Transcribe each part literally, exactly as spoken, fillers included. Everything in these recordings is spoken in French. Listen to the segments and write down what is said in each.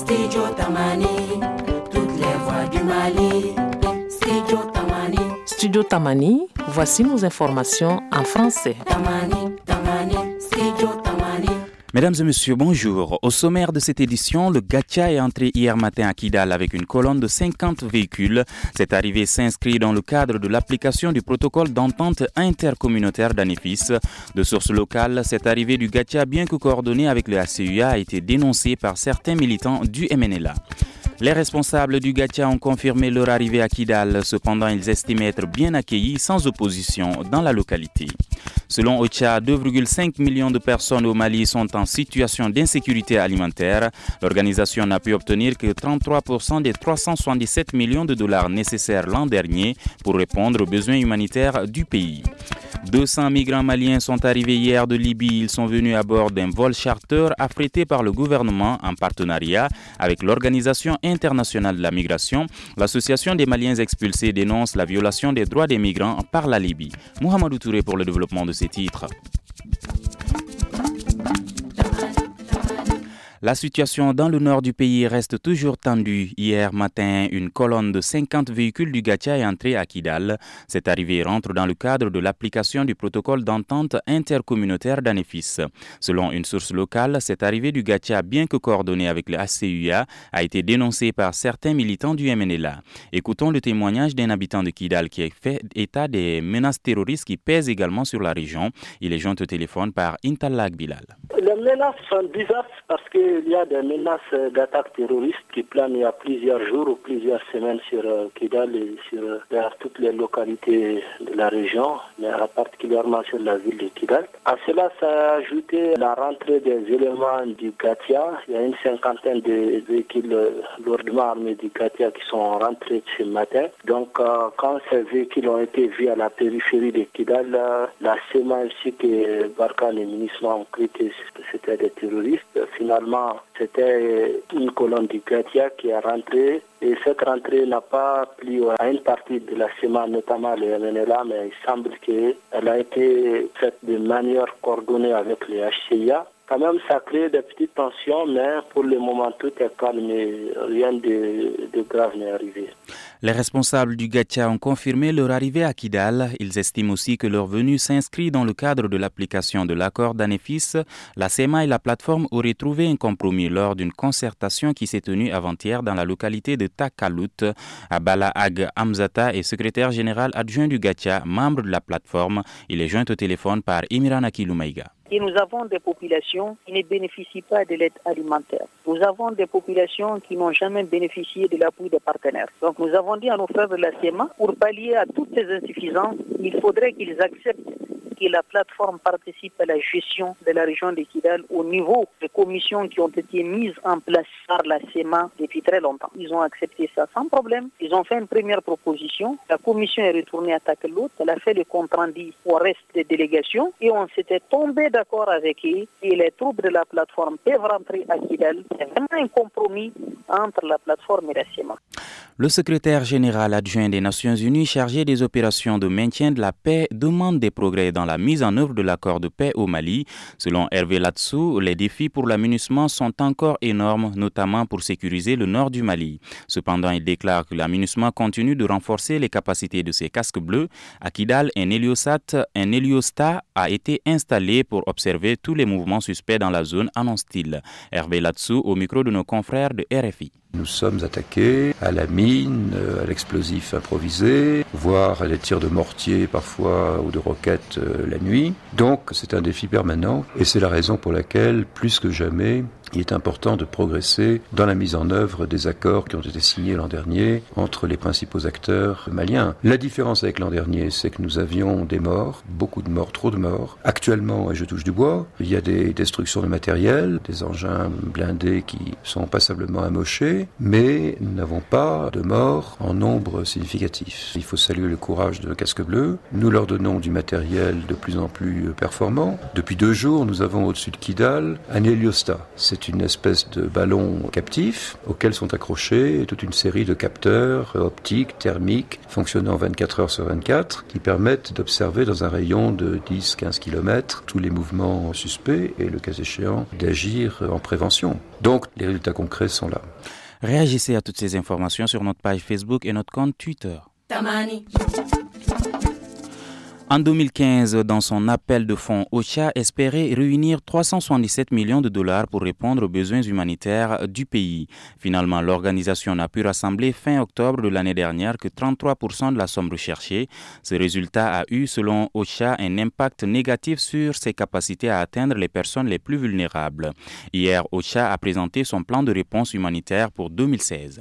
Studio Tamani, toutes les voix du Mali. Studio Tamani. Studio Tamani, voici nos informations en français. Tamani, Tamani, Studio Tamani. Mesdames et messieurs, bonjour. Au sommaire de cette édition, le Gacha est entré hier matin à Kidal avec une colonne de cinquante véhicules. Cette arrivée s'inscrit dans le cadre de l'application du protocole d'entente intercommunautaire d'Anefis. De source locale, cette arrivée du Gacha, bien que coordonnée avec le A C U A, a été dénoncée par certains militants du M N L A. Les responsables du Gacha ont confirmé leur arrivée à Kidal. Cependant, ils estiment être bien accueillis sans opposition dans la localité. Selon OCHA, deux virgule cinq millions de personnes au Mali sont en situation d'insécurité alimentaire. L'organisation n'a pu obtenir que trente-trois pour cent des trois cent soixante-dix-sept millions de dollars nécessaires l'an dernier pour répondre aux besoins humanitaires du pays. deux cents migrants maliens sont arrivés hier de Libye. Ils sont venus à bord d'un vol charter affrété par le gouvernement en partenariat avec l'Organisation internationale de la migration. L'Association des Maliens expulsés dénonce la violation des droits des migrants par la Libye. Mohamedou Touré pour le développement de ces titres. La situation dans le nord du pays reste toujours tendue. Hier matin, une colonne de cinquante véhicules du Gacha est entrée à Kidal. Cette arrivée rentre dans le cadre de l'application du protocole d'entente intercommunautaire d'Anefis. Selon une source locale, cette arrivée du Gacha, bien que coordonnée avec le A C U A, a été dénoncée par certains militants du M N L A. Écoutons le témoignage d'un habitant de Kidal qui a fait état des menaces terroristes qui pèsent également sur la région. Il est joint au téléphone par Intalak Bilal. Les menaces sont diverses parce qu'il y a des menaces d'attaques terroristes qui planent il y a plusieurs jours ou plusieurs semaines sur Kidal et sur toutes les localités de la région, mais particulièrement sur la ville de Kidal. À cela s'est ajouté la rentrée des éléments du Gacha. Il y a une cinquantaine de véhicules lourdement armés du Gacha qui sont rentrés ce matin. Donc euh, quand ces véhicules ont été vus à la périphérie de Kidal, la C E M A ainsi que Barkhane et Minisma ont cru que c'était des terroristes. Finalement, c'était une colonne du Gacha qui est rentrée et cette rentrée n'a pas plu à une partie de la C E M A, notamment le M N L A, mais il semble qu'elle a été faite de manière coordonnée avec le H C I A. Quand même, ça crée des petites tensions, mais pour le moment, tout est calme et rien de, de grave n'est arrivé. Les responsables du Gacha ont confirmé leur arrivée à Kidal. Ils estiment aussi que leur venue s'inscrit dans le cadre de l'application de l'accord d'Anefis. La C E M A et la plateforme auraient trouvé un compromis lors d'une concertation qui s'est tenue avant-hier dans la localité de Takalout. Abala Ag Hamzata est secrétaire général adjoint du Gacha, membre de la plateforme. Il est joint au téléphone par Imiran Akiloumaïga. Et nous avons des populations qui ne bénéficient pas de l'aide alimentaire. Nous avons des populations qui n'ont jamais bénéficié de l'appui des partenaires. Donc nous avons dit à nos frères de la C E M A, pour pallier à toutes ces insuffisances, il faudrait qu'ils acceptent que la plateforme participe à la gestion de la région de Kidal au niveau des commissions qui ont été mises en place par la C E M A depuis très longtemps. Ils ont accepté ça sans problème. Ils ont fait une première proposition. La commission est retournée à Takalout. Elle a fait le compte rendu au reste des délégations et on s'était tombé d'accord avec eux et les troupes de la plateforme peuvent rentrer à Kidal. C'est vraiment un compromis entre la plateforme et la C E M A. Le secrétaire général adjoint des Nations Unies chargé des opérations de maintien de la paix demande des progrès dans la mise en œuvre de l'accord de paix au Mali. Selon Hervé Latsou, les défis pour la MINUSMA sont encore énormes, notamment pour sécuriser le nord du Mali. Cependant, il déclare que la MINUSMA continue de renforcer les capacités de ses casques bleus. À Kidal, un héliosat, un héliostat a été installé pour observer tous les mouvements suspects dans la zone, annonce-t-il. Hervé Latsou au micro de nos confrères de R F I. Nous sommes attaqués à la mine, à l'explosif improvisé, voire à des tirs de mortier parfois ou de roquettes euh, la nuit. Donc c'est un défi permanent et c'est la raison pour laquelle, plus que jamais, il est important de progresser dans la mise en œuvre des accords qui ont été signés l'an dernier entre les principaux acteurs maliens. La différence avec l'an dernier, c'est que nous avions des morts, beaucoup de morts, trop de morts. Actuellement, et je touche du bois, il y a des destructions de matériel, des engins blindés qui sont passablement amochés, mais nous n'avons pas de morts en nombre significatif. Il faut saluer le courage de Casques Bleus. Nous leur donnons du matériel de plus en plus performant. Depuis deux jours, nous avons au-dessus de Kidal un héliostat. C'est C'est une espèce de ballon captif auquel sont accrochés toute une série de capteurs optiques, thermiques, fonctionnant vingt-quatre heures sur vingt-quatre, qui permettent d'observer dans un rayon de dix à quinze kilomètres tous les mouvements suspects et, le cas échéant, d'agir en prévention. Donc, les résultats concrets sont là. Réagissez à toutes ces informations sur notre page Facebook et notre compte Twitter. Tamani. En deux mille quinze, dans son appel de fonds, OCHA espérait réunir trois cent soixante-dix-sept millions de dollars pour répondre aux besoins humanitaires du pays. Finalement, l'organisation n'a pu rassembler fin octobre de l'année dernière que trente-trois pour cent de la somme recherchée. Ce résultat a eu, selon OCHA, un impact négatif sur ses capacités à atteindre les personnes les plus vulnérables. Hier, OCHA a présenté son plan de réponse humanitaire pour deux mille seize.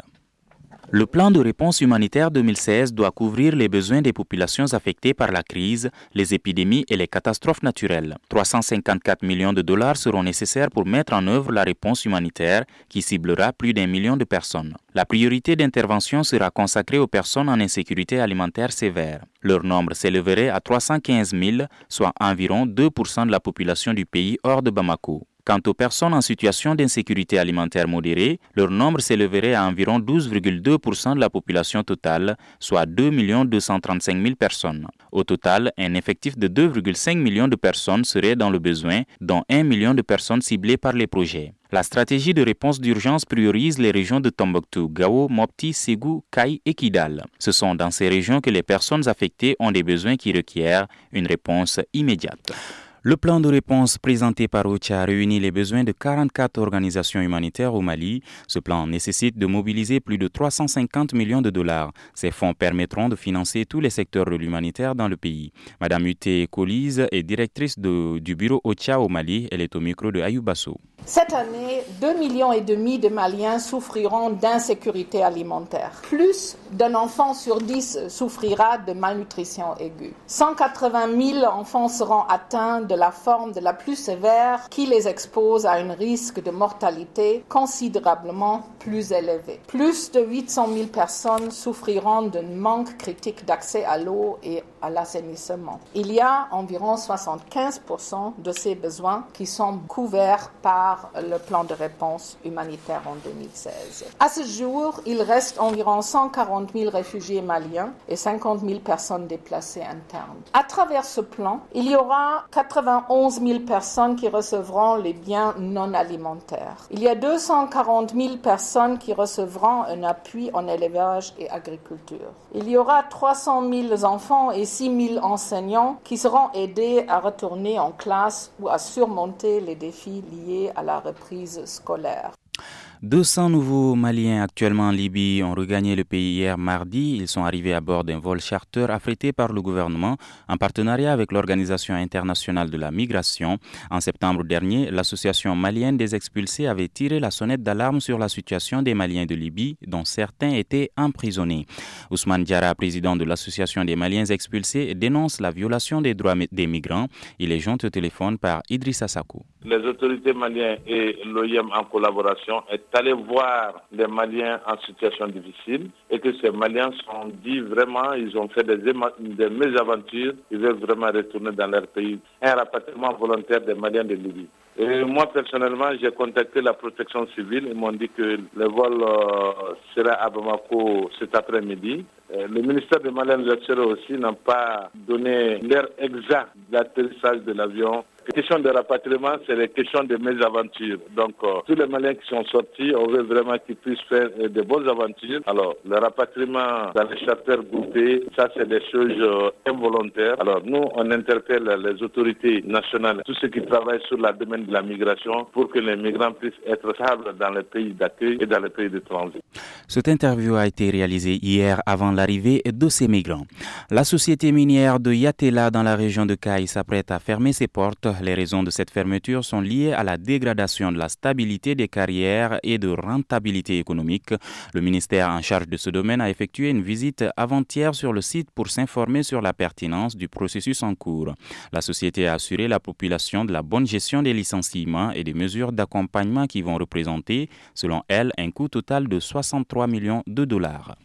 Le plan de réponse humanitaire deux mille seize doit couvrir les besoins des populations affectées par la crise, les épidémies et les catastrophes naturelles. trois cent cinquante-quatre millions de dollars seront nécessaires pour mettre en œuvre la réponse humanitaire qui ciblera plus d'un million de personnes. La priorité d'intervention sera consacrée aux personnes en insécurité alimentaire sévère. Leur nombre s'élèverait à trois cent quinze mille, soit environ deux pour cent de la population du pays hors de Bamako. Quant aux personnes en situation d'insécurité alimentaire modérée, leur nombre s'élèverait à environ douze virgule deux pour cent de la population totale, soit deux millions deux cent trente-cinq mille personnes. Au total, un effectif de deux virgule cinq millions de personnes serait dans le besoin, dont un million de personnes ciblées par les projets. La stratégie de réponse d'urgence priorise les régions de Tombouctou, Gao, Mopti, Ségou, Kaï et Kidal. Ce sont dans ces régions que les personnes affectées ont des besoins qui requièrent une réponse immédiate. Le plan de réponse présenté par OCHA réunit les besoins de quarante-quatre organisations humanitaires au Mali. Ce plan nécessite de mobiliser plus de trois cent cinquante millions de dollars. Ces fonds permettront de financer tous les secteurs de l'humanitaire dans le pays. Madame Uté Colise est directrice de, du bureau OCHA au Mali. Elle est au micro de Ayou Basso. Cette année, deux millions et demi de Maliens souffriront d'insécurité alimentaire. Plus d'un enfant sur dix souffrira de malnutrition aiguë. cent quatre-vingt mille enfants seront atteints de la forme de la plus sévère qui les expose à un risque de mortalité considérablement plus élevé. Plus de huit cent mille personnes souffriront d'un manque critique d'accès à l'eau et à l'assainissement. Il y a environ soixante-quinze pour cent de ces besoins qui sont couverts par le plan de réponse humanitaire en deux mille seize. À ce jour, il reste environ cent quarante mille réfugiés maliens et cinquante mille personnes déplacées internes. À travers ce plan, il y aura quatre-vingt-onze mille personnes qui recevront les biens non alimentaires. Il y a deux cent quarante mille personnes qui recevront un appui en élevage et agriculture. Il y aura trois cent mille enfants et six mille enseignants qui seront aidés à retourner en classe ou à surmonter les défis liés à la reprise scolaire. deux cents nouveaux Maliens actuellement en Libye ont regagné le pays hier mardi. Ils sont arrivés à bord d'un vol charter affrété par le gouvernement en partenariat avec l'Organisation internationale de la migration. En septembre dernier, l'association malienne des expulsés avait tiré la sonnette d'alarme sur la situation des Maliens de Libye, dont certains étaient emprisonnés. Ousmane Diarra, président de l'association des Maliens expulsés, dénonce la violation des droits des migrants. Il est joint au téléphone par Idrissa Sakou. Les autorités maliennes et l'O I M en collaboration est allé voir les Maliens en situation difficile et que ces Maliens sont dit vraiment, ils ont fait des, des mésaventures, ils veulent vraiment retourner dans leur pays. Un rapatriement volontaire des Maliens de Libye. Et moi, personnellement, j'ai contacté la protection civile. Ils m'ont dit que le vol euh, sera à Bamako cet après-midi. Euh, le ministère des Maliens aussi n'a pas donné l'heure exacte d'atterrissage de l'avion. La question de rapatriement, c'est les questions de mésaventures. Donc, euh, tous les Maliens qui sont sortis, on veut vraiment qu'ils puissent faire euh, de bonnes aventures. Alors, le rapatriement dans les charters groupés, ça, c'est des choses euh, involontaires. Alors, nous, on interpelle les autorités nationales, tous ceux qui travaillent sur le domaine de la migration, pour que les migrants puissent être stables dans les pays d'accueil et dans les pays de transit. Cette interview a été réalisée hier avant l'arrivée de ces migrants. La société minière de Yatela dans la région de Kaï s'apprête à fermer ses portes. Les raisons de cette fermeture sont liées à la dégradation de la stabilité des carrières et de rentabilité économique. Le ministère en charge de ce domaine a effectué une visite avant-hier sur le site pour s'informer sur la pertinence du processus en cours. La société a assuré la population de la bonne gestion des licenciements et des mesures d'accompagnement qui vont représenter, selon elle, un coût total de soixante-trois millions de dollars.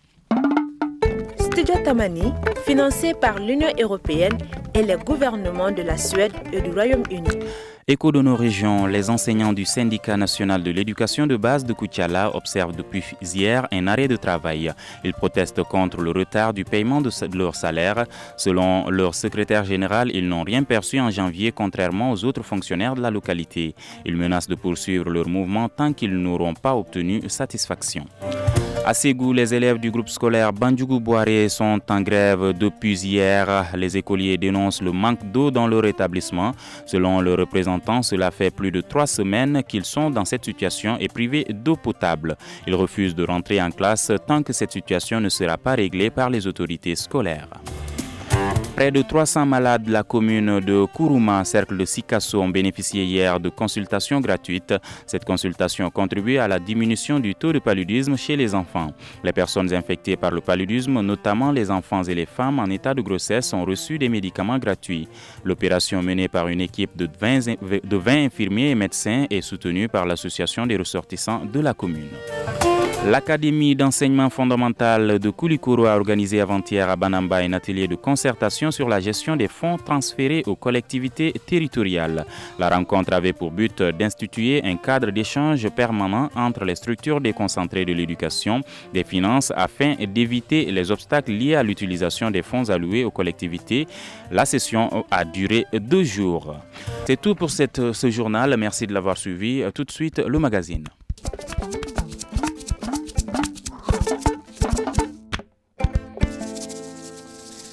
Studio Tamani, financé par l'Union européenne et les gouvernements de la Suède et du Royaume-Uni. Écho de nos régions, les enseignants du syndicat national de l'éducation de base de Koutiala observent depuis hier un arrêt de travail. Ils protestent contre le retard du paiement de leur salaire. Selon leur secrétaire général, ils n'ont rien perçu en janvier, contrairement aux autres fonctionnaires de la localité. Ils menacent de poursuivre leur mouvement tant qu'ils n'auront pas obtenu satisfaction. À Ségou, les élèves du groupe scolaire Bandjougou-Boiré sont en grève depuis hier. Les écoliers dénoncent le manque d'eau dans leur établissement. Selon leurs représentants, cela fait plus de trois semaines qu'ils sont dans cette situation et privés d'eau potable. Ils refusent de rentrer en classe tant que cette situation ne sera pas réglée par les autorités scolaires. Près de trois cents malades de la commune de Kourouma, cercle de Sikasso, ont bénéficié hier de consultations gratuites. Cette consultation contribue à la diminution du taux de paludisme chez les enfants. Les personnes infectées par le paludisme, notamment les enfants et les femmes en état de grossesse, ont reçu des médicaments gratuits. L'opération menée par une équipe de vingt, de vingt infirmiers et médecins est soutenue par l'association des ressortissants de la commune. L'Académie d'enseignement fondamental de Koulikoro a organisé avant-hier à Banamba un atelier de concertation sur la gestion des fonds transférés aux collectivités territoriales. La rencontre avait pour but d'instituer un cadre d'échange permanent entre les structures déconcentrées de l'éducation, des finances, afin d'éviter les obstacles liés à l'utilisation des fonds alloués aux collectivités. La session a duré deux jours. C'est tout pour cette, ce journal. Merci de l'avoir suivi. Tout de suite, le magazine.